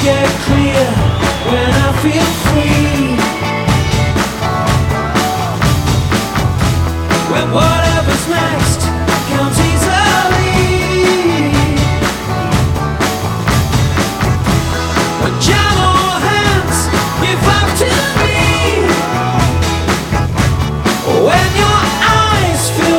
get clear when I feel free. When what